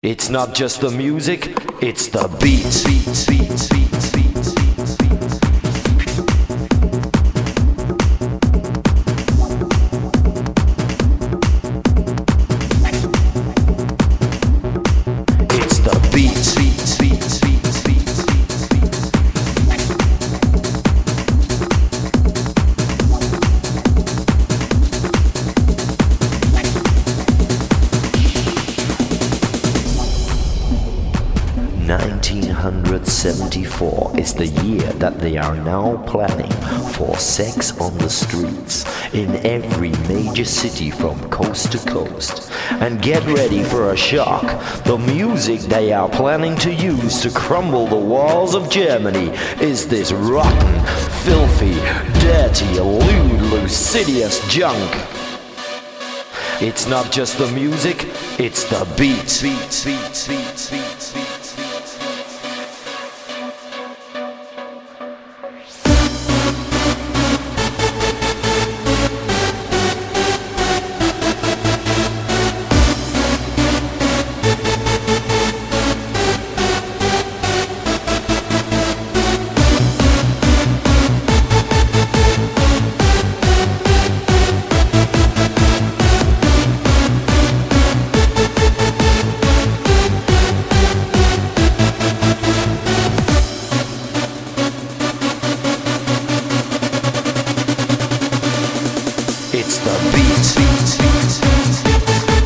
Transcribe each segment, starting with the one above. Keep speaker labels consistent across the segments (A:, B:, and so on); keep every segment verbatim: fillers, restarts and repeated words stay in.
A: It's not just the music, it's the beat. beat, beat, beat, beat, beat. It's the beat, beat, beat, beat, beat. nineteen seventy-four is the year that they are now planning for sex on the streets in every major city from coast to coast. And get ready for a shock. The music they are planning to use to crumble the walls of Germany is this rotten, filthy, dirty, lewd, lascivious junk. It's not just the music, it's the beat. beat, beat, beat, beat, beat. It's the beat, beat, beat, beat.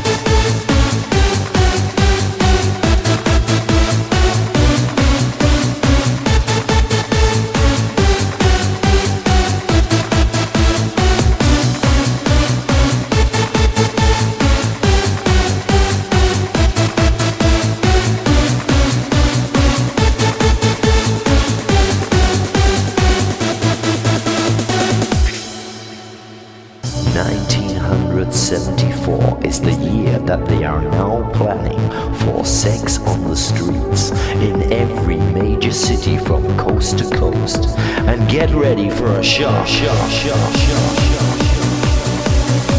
A: nineteen seventy-four is the year that they are now planning for sex on the streets in every major city from coast to coast. And get ready for a shock, shock, shock, shock, shock, shock.